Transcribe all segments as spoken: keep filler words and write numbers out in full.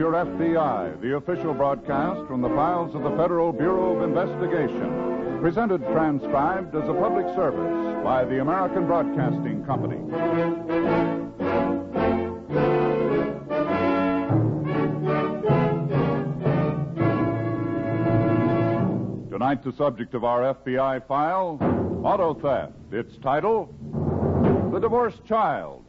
your F B I, the official broadcast from the files of the Federal Bureau of Investigation, presented transcribed as a public service by the American Broadcasting Company. Tonight, the subject of our F B I file, auto theft. Its title, The Divorced Child.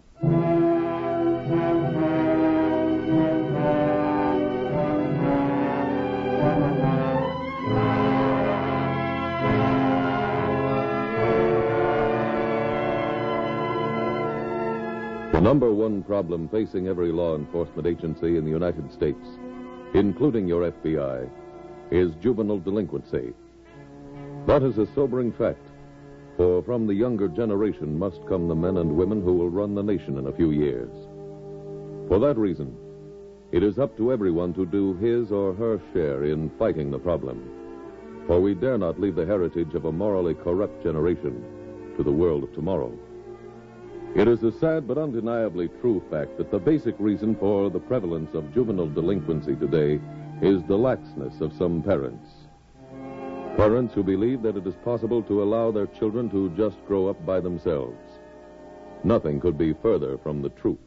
The number one problem facing every law enforcement agency in the United States, including your F B I, is juvenile delinquency. That is a sobering fact, for from the younger generation must come the men and women who will run the nation in a few years. For that reason, it is up to everyone to do his or her share in fighting the problem, for we dare not leave the heritage of a morally corrupt generation to the world of tomorrow. It is a sad but undeniably true fact that the basic reason for the prevalence of juvenile delinquency today is the laxness of some parents. Parents who believe that it is possible to allow their children to just grow up by themselves. Nothing could be further from the truth.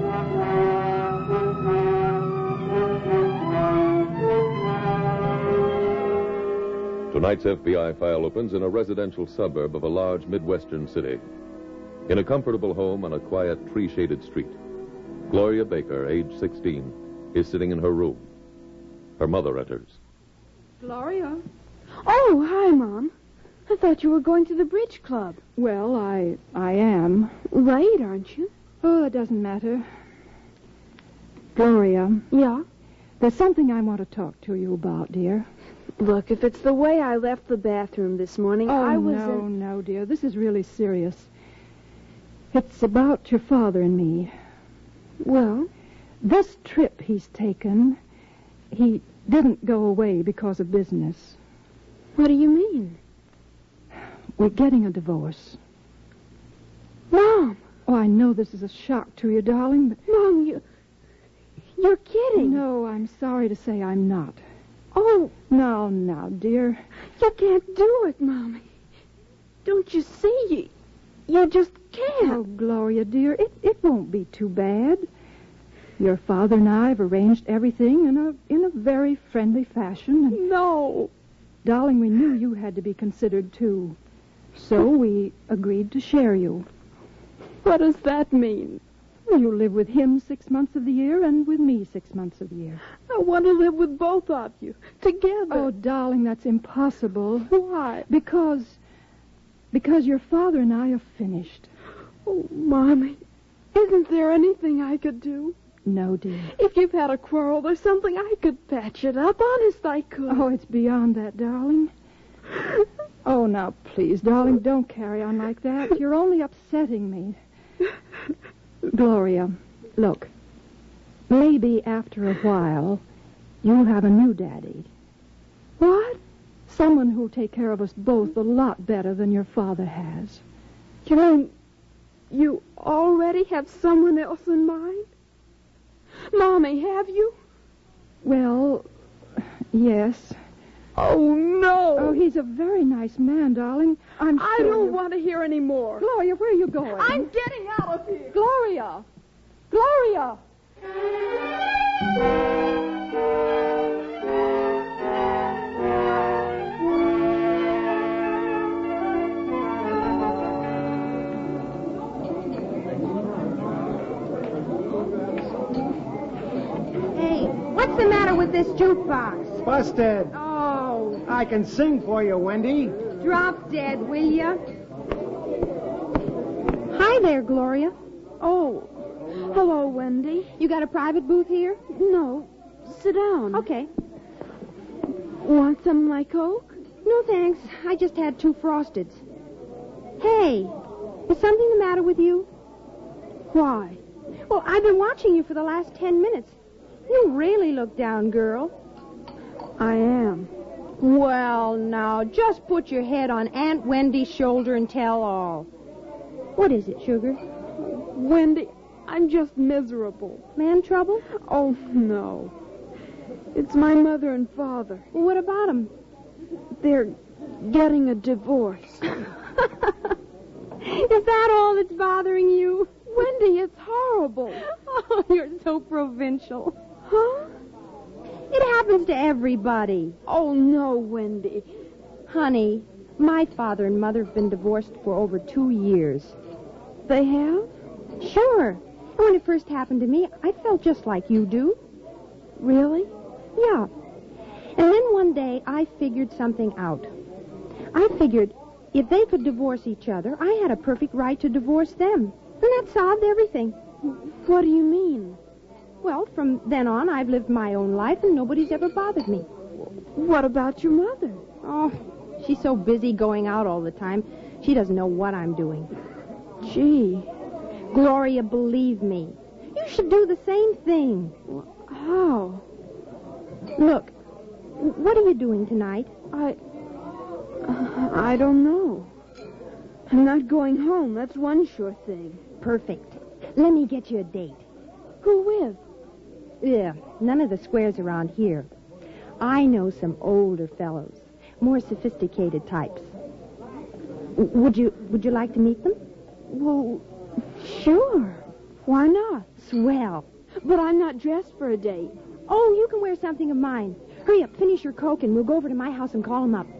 Tonight's F B I file opens in a residential suburb of a large Midwestern city. In a comfortable home on a quiet, tree-shaded street, Gloria Baker, age sixteen, is sitting in her room. Her mother enters. Gloria? Oh, hi, Mom. I thought you were going to the bridge club. Well, I I am. Late, aren't you? Oh, it doesn't matter. Gloria. Yeah? There's something I want to talk to you about, dear. Look, if it's the way I left the bathroom this morning, oh, I was... no, in... no, dear. This is really serious. It's about your father and me. Well? This trip he's taken, he didn't go away because of business. What do you mean? We're getting a divorce. Mom! Oh, I know this is a shock to you, darling, but... Mom, you... You're kidding. No, I'm sorry to say I'm not. Oh. Now, now, dear. You can't do it, Mommy. Don't you see? You, you just can't. Oh, Gloria, dear, it, it won't be too bad. Your father and I have arranged everything in a in a very friendly fashion. And no. Darling, we knew you had to be considered, too. So we agreed to share you. What does that mean? You live with him six months of the year and with me six months of the year. I want to live with both of you, together. Oh, darling, that's impossible. Why? Because... Because your father and I are finished. Oh, Mommy, isn't there anything I could do? No, dear. If you've had a quarrel or something, I could patch it up. Honest, I could. Oh, it's beyond that, darling. Oh, now, please, darling, don't carry on like that. You're only upsetting me. Gloria, look. Maybe after a while, you'll have a new daddy. What? Someone who'll take care of us both a lot better than your father has. You mean you already have someone else in mind? Mommy, have you? Well, yes. Oh, no. Oh, he's a very nice man, darling. I'm sure. I don't want to hear any more. Gloria, where are you going? I'm getting out of here. Gloria! Gloria! What's the matter with this jukebox? Busted. Oh. I can sing for you, Wendy. Drop dead, will you? Hi there, Gloria. Oh. Hello, Wendy. You got a private booth here? No. Sit down. Okay. Want some of my Coke? No, thanks. I just had two Frosteds. Hey, is something the matter with you? Why? Well, I've been watching you for the last ten minutes. You really look down, girl. I am. Well, now, just put your head on Aunt Wendy's shoulder and tell all. What is it, sugar? Wendy, I'm just miserable. Man trouble? Oh, no. It's my mother and father. Well, what about them? They're getting a divorce. Is that all that's bothering you? Wendy, it's horrible. Oh, you're so provincial. Huh? It happens to everybody. Oh, no, Wendy. Honey, my father and mother have been divorced for over two years. They have? Sure. And when it first happened to me, I felt just like you do. Really? Yeah. And then one day, I figured something out. I figured if they could divorce each other, I had a perfect right to divorce them. And that solved everything. What do you mean? Well, from then on, I've lived my own life, and nobody's ever bothered me. What about your mother? Oh, she's so busy going out all the time, she doesn't know what I'm doing. Gee. Gloria, believe me. You should do the same thing. How? Look, what are you doing tonight? I... Uh, I don't know. I'm not going home. That's one sure thing. Perfect. Let me get you a date. Who with? Yeah, none of the squares around here. I know some older fellows, more sophisticated types. W- would you would you like to meet them? Well, sure. Why not? Swell. But I'm not dressed for a date. Oh, you can wear something of mine. Hurry up, finish your Coke, and we'll go over to my house and call them up.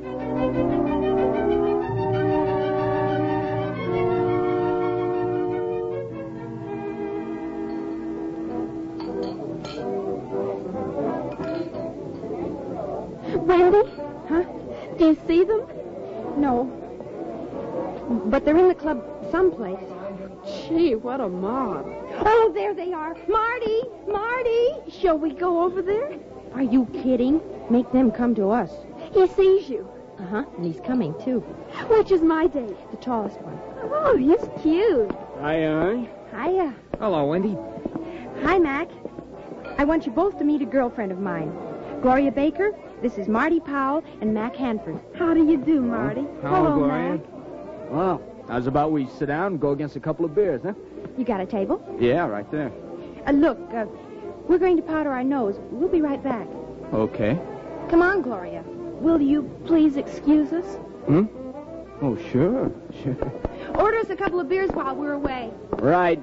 Wendy? Huh? Do you see them? No. But they're in the club someplace. Gee, what a mob. Oh, there they are. Marty! Marty! Shall we go over there? Are you kidding? Make them come to us. He sees you. Uh-huh, and he's coming, too. Which is my date? The tallest one. Oh, he's cute. Hi, uh. Hiya. Hello, Wendy. Hi, Mac. I want you both to meet a girlfriend of mine. Gloria Baker, this is Marty Powell and Mac Hanford. How do you do, Marty? Hello, Gloria. Mac. Well, how's about we sit down and go against a couple of beers, huh? You got a table? Yeah, right there. Uh, look, uh, we're going to powder our nose. We'll be right back. Okay. Come on, Gloria. Will you please excuse us? Hmm? Oh, sure, sure. Order us a couple of beers while we're away. Right.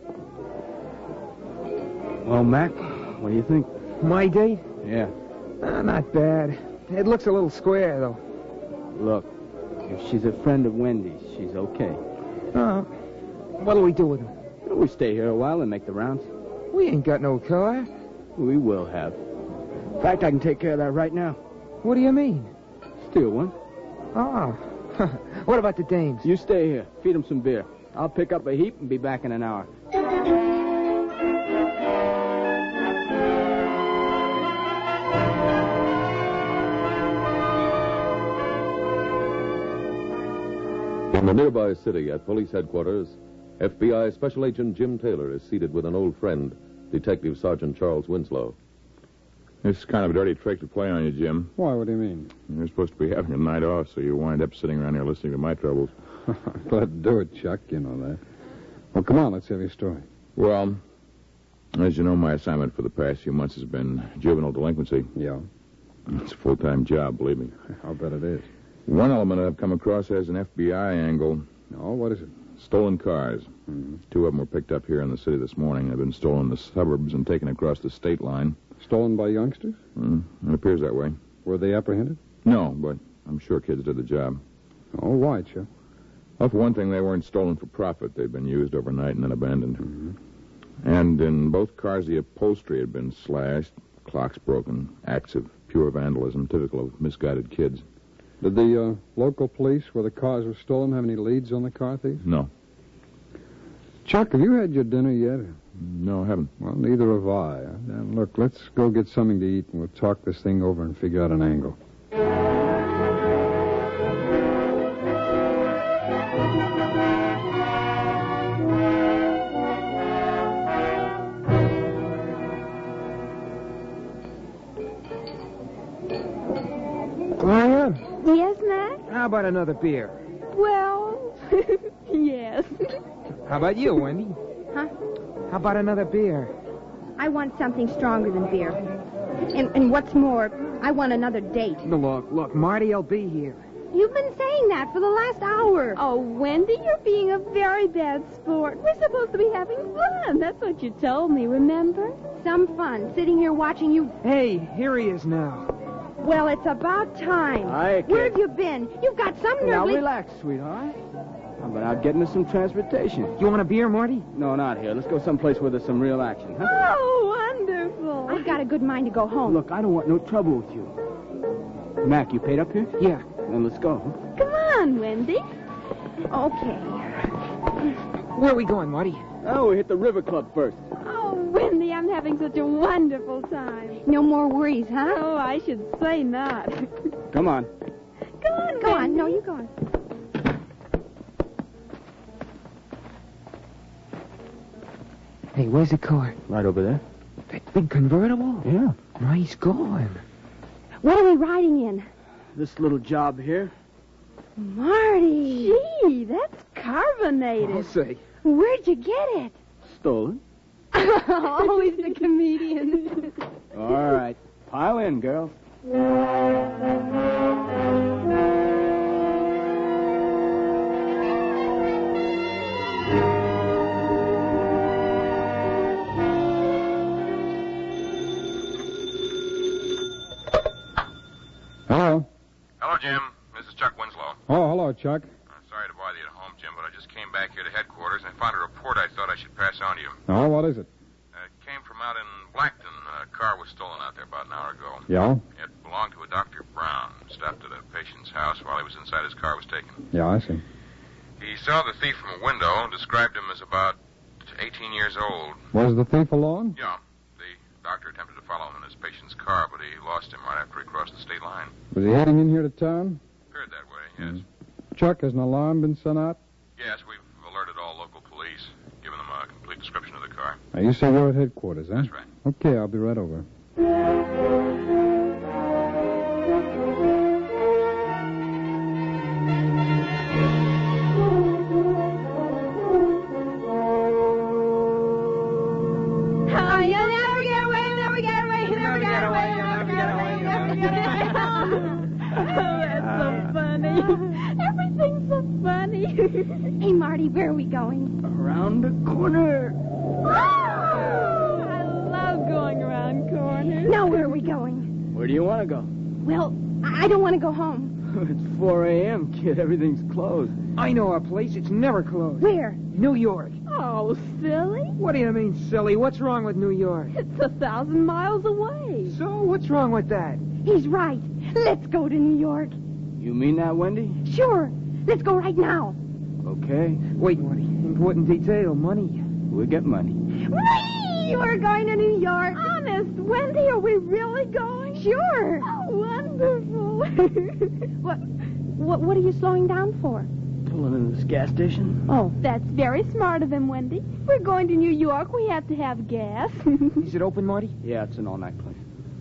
Well, Mac, what do you think? My date? Yeah. Uh, not bad. It looks a little square, though. Look, if she's a friend of Wendy's, she's okay. Uh, what'll we do with her? We stay here a while and make the rounds. We ain't got no car. We will have. In fact, I can take care of that right now. What do you mean? Steal one. Oh. What about the dames? You stay here. Feed them some beer. I'll pick up a heap and be back in an hour. In the nearby city at police headquarters, F B I Special Agent Jim Taylor is seated with an old friend, Detective Sergeant Charles Winslow. This is kind of a dirty trick to play on you, Jim. Why, what do you mean? You're supposed to be having a night off, so you wind up sitting around here listening to my troubles. Glad to do it, Chuck. You know that. Well, come on, let's have your story. Well, as you know, my assignment for the past few months has been juvenile delinquency. Yeah, It's a full-time job, believe me. I'll bet it is. One element I've come across has an F B I angle. Oh, what is it? Stolen cars. Mm-hmm. Two of them were picked up here in the city this morning. They've been stolen in the suburbs and taken across the state line. Stolen by youngsters? Mm, it appears that way. Were they apprehended? No, but I'm sure kids did the job. Oh, why, Chuck? Well, for one thing, they weren't stolen for profit. They'd been used overnight and then abandoned. Mm-hmm. And in both cars, the upholstery had been slashed, clocks broken, acts of pure vandalism, typical of misguided kids. Did the uh, local police where the cars were stolen have any leads on the car thieves? No. Chuck, have you had your dinner yet? No, I haven't. Well, neither have I. Now, look, let's go get something to eat, and we'll talk this thing over and figure out an angle. Gloria, Yes, Mac? how about another beer? Well, yes. How about you, Wendy? Huh? How about another beer? I want something stronger than beer. And, and what's more, I want another date. Look, look, Marty will be here. You've been saying that for the last hour. Oh, Wendy, you're being a very bad sport. We're supposed to be having fun. That's what you told me, remember? Some fun, sitting here watching you. Hey, here he is now. Well, it's about time. Hi, kid. Where have you been? You've got some nerve. Now, le- relax, sweetheart. I've been out getting us some transportation. You want a beer, Marty? No, not here. Let's go someplace where there's some real action, huh? Oh, wonderful. I've got a good mind to go home. Look, I don't want no trouble with you. Mac, you paid up here? Yeah. Then let's go, huh? Come on, Wendy. Okay. Where are we going, Marty? Oh, we hit the River Club first. Oh, Wendy, I'm having such a wonderful time. No more worries, huh? Oh, I should say not. Come on. Come on, Go on. Wendy. No, you go on. Hey, where's the car? Right over there. That big convertible? Yeah. Nice going. What are we riding in? This little job here. Marty. Gee, that's carbonated. I'll say. Where'd you get it? Stolen. Always the comedian. All right. Pile in, girls. Hello. Hello, Jim. This is Chuck Winslow. Oh, hello, Chuck. I'm sorry to bother you at home, Jim, but I just came back here to headquarters and I found a report I thought I should pass on to you. Oh, what is it? Uh, it came from out in Blackton. A car was stolen out there about an hour ago. Yeah? It belonged to a Doctor Brown. Stopped at a patient's house while he was inside. His car was taken. Yeah, I see. He saw the thief from a window and described him as about eighteen years old. Was the thief alone? Yeah. The doctor attempted to follow him in his patient's car, but he lost him right after he crossed the state line. Was he heading in here to town? Appeared that way, yes. Mm. Chuck, has an alarm been sent out? Yes, we've alerted all local police, given them a complete description of the car. Now, you say you're at headquarters, huh? That's right. Okay, I'll be right over. Everything's so funny. Hey, Marty, where are we going? Around the corner. I love going around corners. Now, where are we going? Where do you want to go? Well, I I don't want to go home. It's four a.m., kid. Everything's closed. I know a place. It's never closed. Where? New York. Oh, silly. What do you mean, silly? What's wrong with New York? It's a thousand miles away. So, what's wrong with that? He's right. Let's go to New York. You mean that, Wendy? Sure. Let's go right now. Okay. Wait, Marty. Important detail, money. We get money. Whee! We're going to New York. Honest, Wendy, are we really going? Sure. Oh, wonderful. What, what, what are you slowing down for? Pulling into this gas station. Oh. That's very smart of him, Wendy. We're going to New York. We have to have gas. Is it open, Marty? Yeah, it's an all-night place.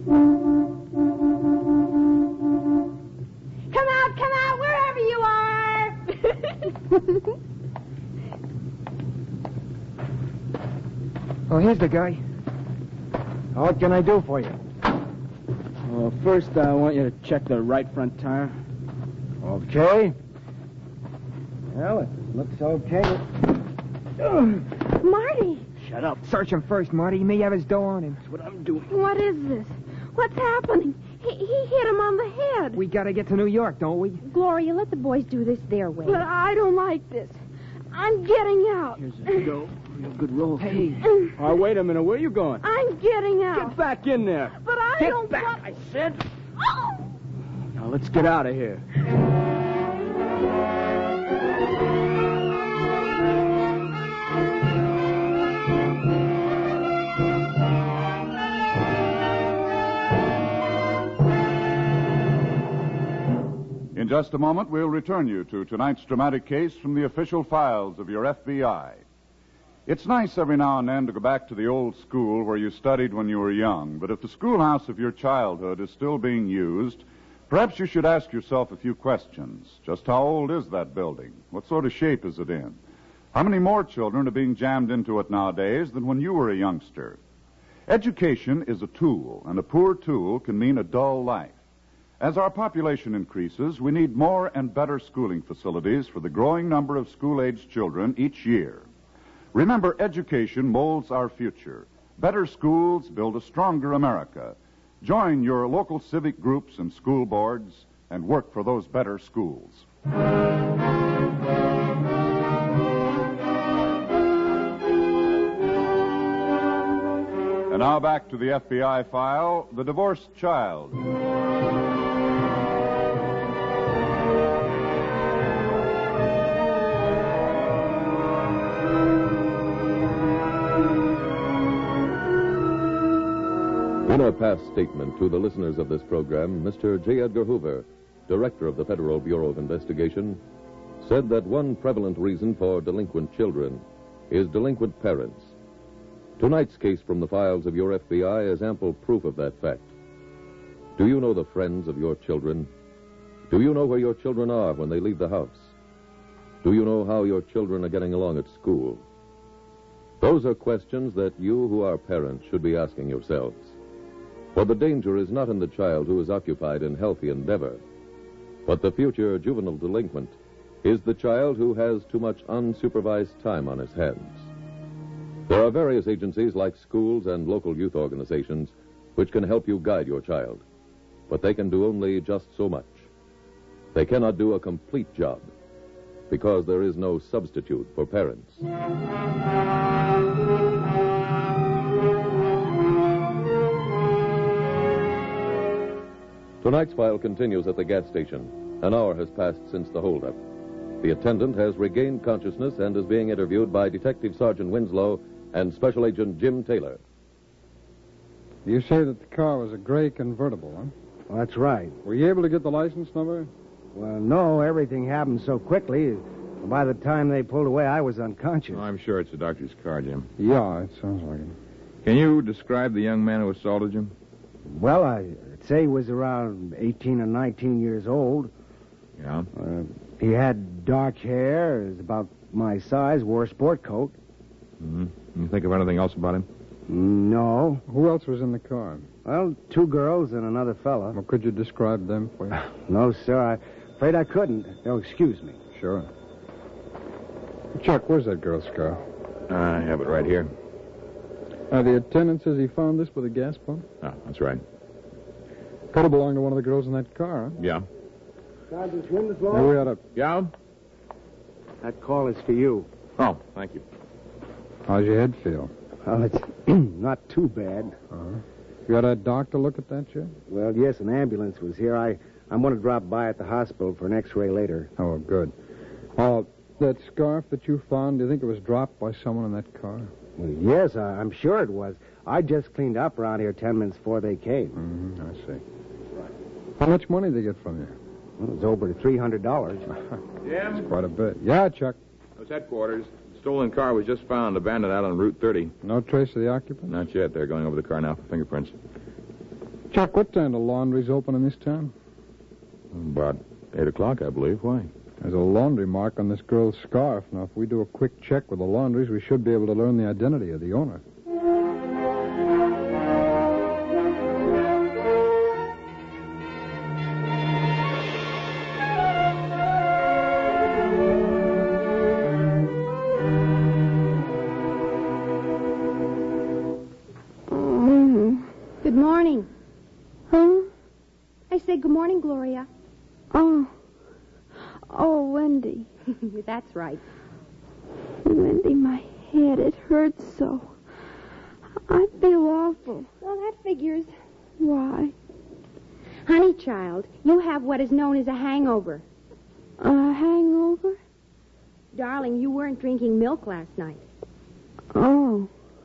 Come out, come out, wherever you are. Oh, here's the guy. What can I do for you? Well, first, I want you to check the right front tire. Okay. Well, it looks okay. Marty, Shut up. Search him first, Marty. He may have his dough on him. That's what I'm doing. What is this? What's happening? He, he hit him on the head. We gotta get to New York, don't we? Gloria, let the boys do this their way. But I don't like this. I'm getting out. Here's a go. Real good roll. Hey. Oh, wait a minute. Where you going? I'm getting out. Get back in there. But I Get don't back, want... I said. Oh! Now, let's get out of here. In just a moment, we'll return you to tonight's dramatic case from the official files of your F B I. It's nice every now and then to go back to the old school where you studied when you were young, but if the schoolhouse of your childhood is still being used, perhaps you should ask yourself a few questions. Just how old is that building? What sort of shape is it in? How many more children are being jammed into it nowadays than when you were a youngster? Education is a tool, and a poor tool can mean a dull life. As our population increases, we need more and better schooling facilities for the growing number of school-aged children each year. Remember, education molds our future. Better schools build a stronger America. Join your local civic groups and school boards and work for those better schools. And now back to the F B I file, The Divorced Child. In a past statement to the listeners of this program, Mister J. Edgar Hoover, director of the Federal Bureau of Investigation, said that one prevalent reason for delinquent children is delinquent parents. Tonight's case from the files of your F B I is ample proof of that fact. Do you know the friends of your children? Do you know where your children are when they leave the house? Do you know how your children are getting along at school? Those are questions that you who are parents should be asking yourselves. For the danger is not in the child who is occupied in healthy endeavor, but the future juvenile delinquent is the child who has too much unsupervised time on his hands. There are various agencies like schools and local youth organizations which can help you guide your child, but they can do only just so much. They cannot do a complete job because there is no substitute for parents. Tonight's file continues at the gas station. An hour has passed since the holdup. The attendant has regained consciousness and is being interviewed by Detective Sergeant Winslow and Special Agent Jim Taylor. You say that the car was a gray convertible, huh? Well, that's right. Were you able to get the license number? Well, no, everything happened so quickly. By the time they pulled away, I was unconscious. Oh, I'm sure it's the doctor's car, Jim. Yeah, it sounds like it. Can you describe the young man who assaulted you? Well, I'd say he was around eighteen or nineteen years old. Yeah? Uh, he had dark hair, is about my size, wore a sport coat. Mm-hmm. You think of anything else about him? No. Who else was in the car? Well, two girls and another fella. Well, could you describe them for you? No, sir. I'm afraid I couldn't. Oh, excuse me. Sure. Chuck, where's that girl's car? I have it right here. Uh, the attendant says he found this with a gas pump. Oh, that's right. Could have belonged to one of the girls in that car, huh? Yeah. Sergeant Winslow? Now we ought to... Yeah? That call is for you. Oh, thank you. How's your head feel? Well, it's not too bad. Uh-huh. You had a doctor look at that yet? Well, yes, an ambulance was here. I, I'm going to drop by at the hospital for an x-ray later. Oh, good. Oh, that scarf that you found, do you think it was dropped by someone in that car? Well, yes, I, I'm sure it was. I just cleaned up around here ten minutes before they came. Mm-hmm, I see. How much money did they get from you? Well, it was over three hundred dollars. Jim? That's quite a bit. Yeah, Chuck. It was headquarters. The stolen car was just found abandoned out on Route thirty. No trace of the occupant? Not yet. They're going over the car now for fingerprints. Chuck, what time do laundries open in this town? About eight o'clock, I believe. Why? There's a laundry mark on this girl's scarf. Now, if we do a quick check with the laundries, we should be able to learn the identity of the owner. Good morning. Huh? I say good morning, Gloria. Oh. Oh, Wendy. That's right. Wendy, my head, it hurts so. I feel awful. Well, that figures. Why? Honey, child, you have what is known as a hangover. A hangover? Darling, you weren't drinking milk last night. Oh.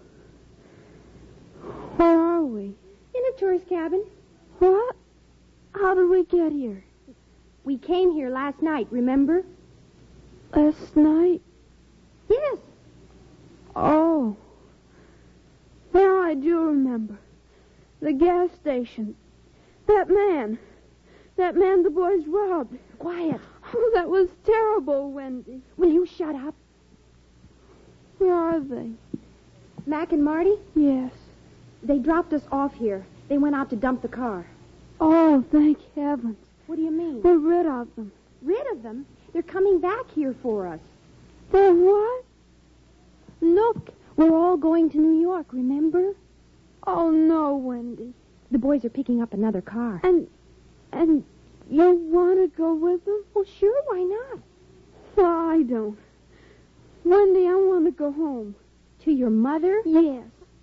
Where are we? In a tourist cabin. What? How did we get here? We came here last night, remember? Last night? Yes. Oh. Now I do remember. The gas station. That man. That man the boys robbed. Quiet. Oh, that was terrible, Wendy. Will you shut up? Where are they? Mac and Marty? Yes. They dropped us off here. They went out to dump the car. Oh, thank heavens. What do you mean? We're rid of them. Rid of them? They're coming back here for us. For what? Look, we're all going to New York, remember? Oh, no, Wendy. The boys are picking up another car. And, and you want to go with them? Well, sure, why not? Well, I don't. Wendy, I want to go home. To your mother? Yes.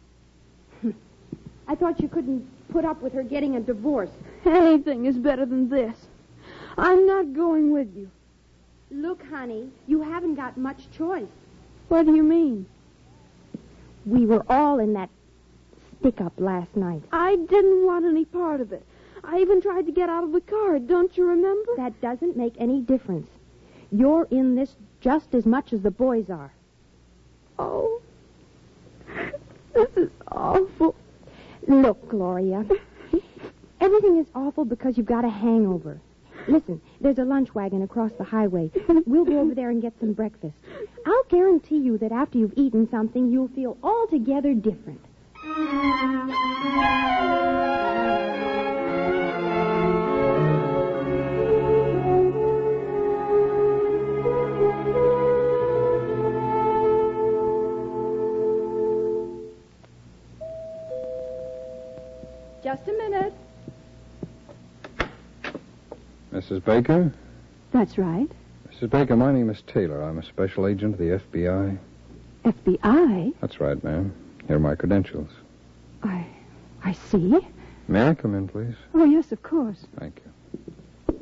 I thought you couldn't put up with her getting a divorce. Anything is better than this. I'm not going with you. Look, honey, you haven't got much choice. What do you mean? We were all in that stick-up last night. I didn't want any part of it. I even tried to get out of the car. Don't you remember? That doesn't make any difference. You're in this just as much as the boys are. Oh, this is awful. Look, Gloria, everything is awful because you've got a hangover. Listen, there's a lunch wagon across the highway. We'll go over there and get some breakfast. I'll guarantee you that after you've eaten something, you'll feel altogether different. Just a minute. Missus Baker? That's right. Missus Baker, my name is Taylor. I'm a special agent of the F B I. F B I? That's right, ma'am. Here are my credentials. I... I see. May I come in, please? Oh, yes, of course. Thank you.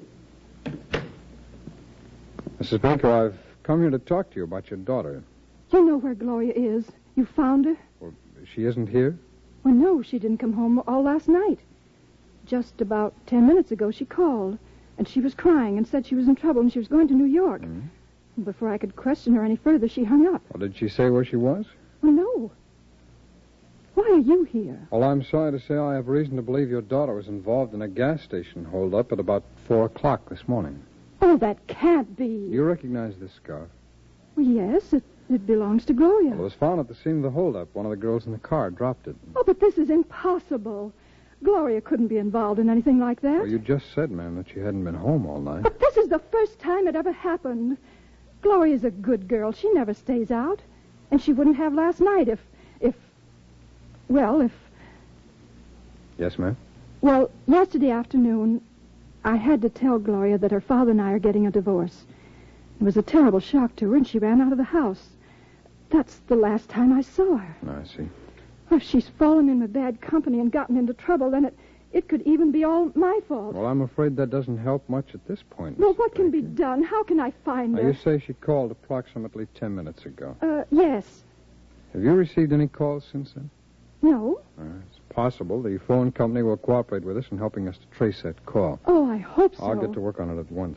Missus Baker, I've come here to talk to you about your daughter. You know where Gloria is. You found her? Well, she isn't here? Well, no, she didn't come home all last night. Just about ten minutes ago, she called, and she was crying and said she was in trouble and she was going to New York. Mm-hmm. Before I could question her any further, she hung up. Well, did she say where she was? Well, no. Why are you here? Well, I'm sorry to say I have reason to believe your daughter was involved in a gas station holdup at about four o'clock this morning. Oh, that can't be. You recognize this scarf? Well, yes, it, it belongs to Gloria. Well, it was found at the scene of the holdup. One of the girls in the car dropped it. Oh, but this is impossible. Gloria couldn't be involved in anything like that. Well, you just said, ma'am, that she hadn't been home all night. But this is the first time it ever happened. Gloria's a good girl. She never stays out. And she wouldn't have last night if... if... Well, if... Yes, ma'am? Well, yesterday afternoon, I had to tell Gloria that her father and I are getting a divorce. It was a terrible shock to her, and she ran out of the house. That's the last time I saw her. I see. If she's fallen in with bad company and gotten into trouble, then it, it could even be all my fault. Well, I'm afraid that doesn't help much at this point. Well, Missus what can Baker. be done? How can I find Now, her? you say she called approximately ten minutes ago. Uh, yes. Have you received any calls since then? No. Uh, it's possible the phone company will cooperate with us in helping us to trace that call. Oh, I hope so. I'll get to work on it at once.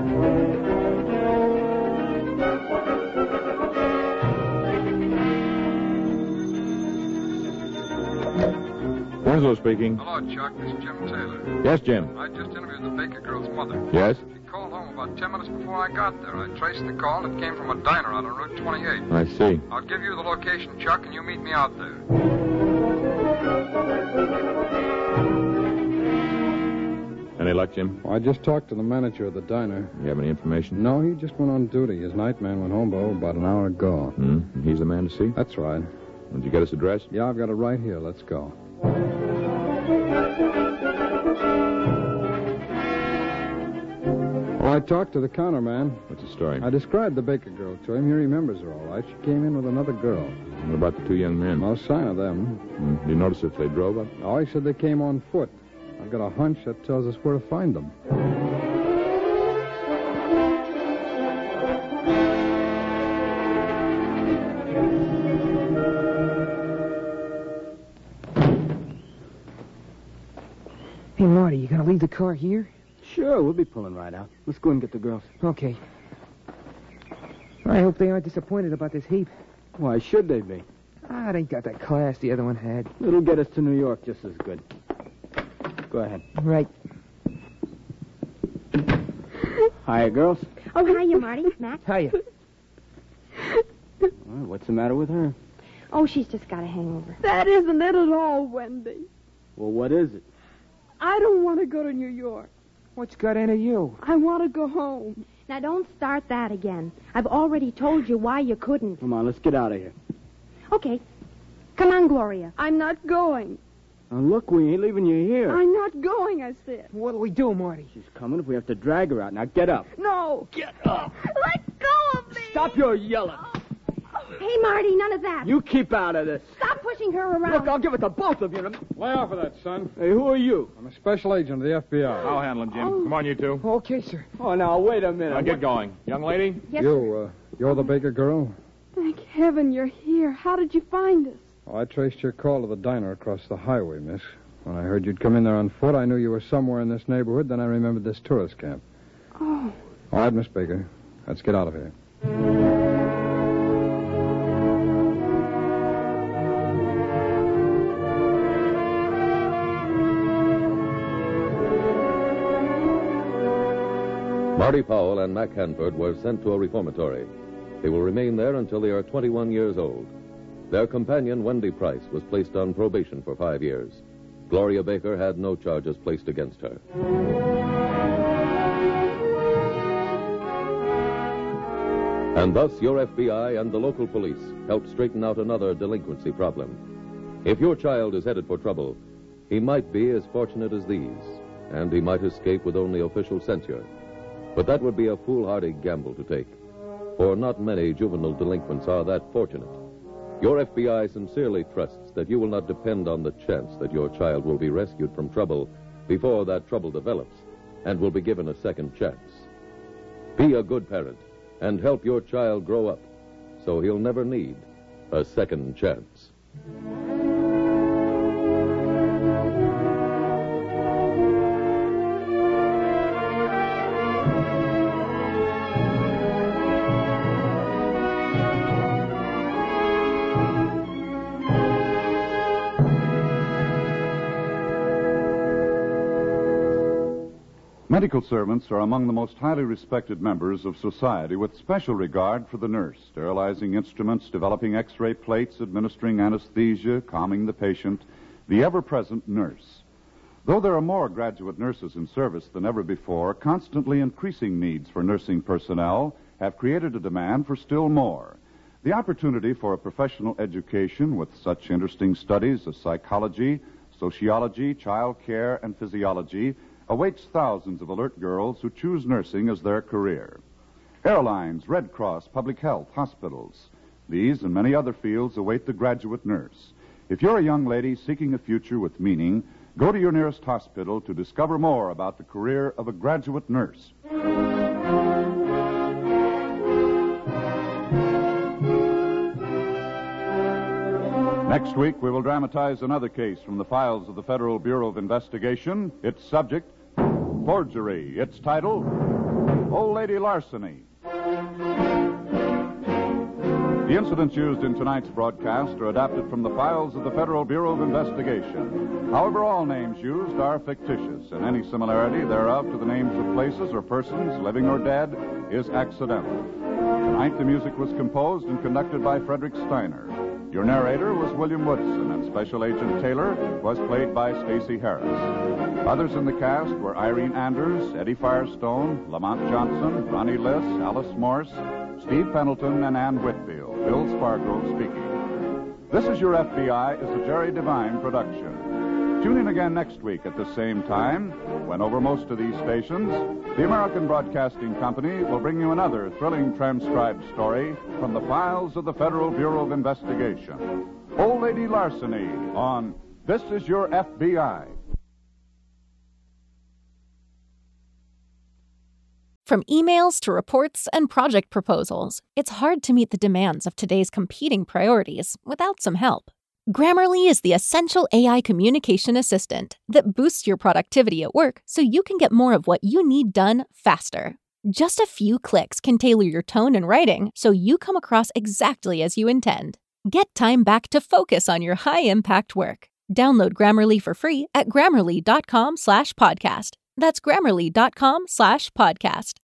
Winslow speaking. Hello, Chuck. This is Jim Taylor. Yes, Jim. I just interviewed the Baker girl's mother. Yes? She called home about ten minutes before I got there. I traced the call. It came from a diner out on Route twenty-eight. I see. I'll give you the location, Chuck, and you meet me out there. Any luck, Jim? Well, I just talked to the manager of the diner. You have any information? No, he just went on duty. His night man went home, oh, about an hour ago. Hmm? He's the man to see? That's right. Did you get his address? Yeah, I've got it right here. Let's go. Well, I talked to the counterman. What's the story? I described the Baker girl to him. He remembers her all right. She came in with another girl. What about the two young men? No sign of them. Hmm. Did you notice if they drove up? Oh, he said they came on foot. I've got a hunch that tells us where to find them. Hey, Marty, you gonna leave the car here? Sure, we'll be pulling right out. Let's go and get the girls. Okay. I hope they aren't disappointed about this heap. Why should they be? Ah, they got that class the other one had. It'll get us to New York just as good. Go ahead. Right. Hiya, girls. Oh, hiya, Marty. Matt. Hiya. Well, what's the matter with her? Oh, she's just got a hangover. That isn't it at all, Wendy. Well, what is it? I don't want to go to New York. What's got into you? I want to go home. Now, don't start that again. I've already told you why you couldn't. Come on, let's get out of here. Okay. Come on, Gloria. I'm not going. Now, look, we ain't leaving you here. I'm not going, I said. What'll we do, Marty? She's coming if we have to drag her out. Now, get up. No. Get up. Let go of me. Stop your yelling. Hey, Marty, none of that. You keep out of this. Stop pushing her around. Look, I'll give it to both of you. Lay off of that, son. Hey, who are you? I'm a special agent of the F B I. I'll handle him, Jim. Come on, you two. Okay, sir. Oh, now, wait a minute. Now, get going. Young lady? Yes, you, uh, you're the Baker girl? Thank heaven you're here. How did you find us? Oh, I traced your call to the diner across the highway, miss. When I heard you'd come in there on foot, I knew you were somewhere in this neighborhood. Then I remembered this tourist camp. Oh. All right, Miss Baker. Let's get out of here. Marty Powell and Mac Hanford were sent to a reformatory. They will remain there until they are twenty-one years old. Their companion, Wendy Price, was placed on probation for five years. Gloria Baker had no charges placed against her. And thus, your F B I and the local police helped straighten out another delinquency problem. If your child is headed for trouble, he might be as fortunate as these, and he might escape with only official censure. But that would be a foolhardy gamble to take, for not many juvenile delinquents are that fortunate. Your F B I sincerely trusts that you will not depend on the chance that your child will be rescued from trouble before that trouble develops and will be given a second chance. Be a good parent and help your child grow up so he'll never need a second chance. Medical servants are among the most highly respected members of society, with special regard for the nurse, sterilizing instruments, developing X-ray plates, administering anesthesia, calming the patient, the ever-present nurse. Though there are more graduate nurses in service than ever before, constantly increasing needs for nursing personnel have created a demand for still more. The opportunity for a professional education with such interesting studies as psychology, sociology, child care, and physiology awaits thousands of alert girls who choose nursing as their career. Airlines, Red Cross, public health, hospitals. These and many other fields await the graduate nurse. If you're a young lady seeking a future with meaning, go to your nearest hospital to discover more about the career of a graduate nurse. Next week, we will dramatize another case from the files of the Federal Bureau of Investigation. Its subject, forgery. Its title, Old Lady Larceny. The incidents used in tonight's broadcast are adapted from the files of the Federal Bureau of Investigation. However, all names used are fictitious, and any similarity thereof to the names of places or persons, living or dead, is accidental. Tonight, the music was composed and conducted by Frederick Steiner. Your narrator was William Woodson, and Special Agent Taylor was played by Stacey Harris. Others in the cast were Irene Anders, Eddie Firestone, Lamont Johnson, Ronnie Liss, Alice Morse, Steve Pendleton, and Ann Whitfield. Bill Spargo speaking. This Is Your F B I is a Jerry Devine production. Tune in again next week at the same time, when over most of these stations, the American Broadcasting Company will bring you another thrilling transcribed story from the files of the Federal Bureau of Investigation. Old Lady Larceny on This Is Your F B I. From emails to reports and project proposals, it's hard to meet the demands of today's competing priorities without some help. Grammarly is the essential A I communication assistant that boosts your productivity at work so you can get more of what you need done faster. Just a few clicks can tailor your tone and writing so you come across exactly as you intend. Get time back to focus on your high-impact work. Download Grammarly for free at grammarly.com slash podcast. That's grammarly.com slash podcast.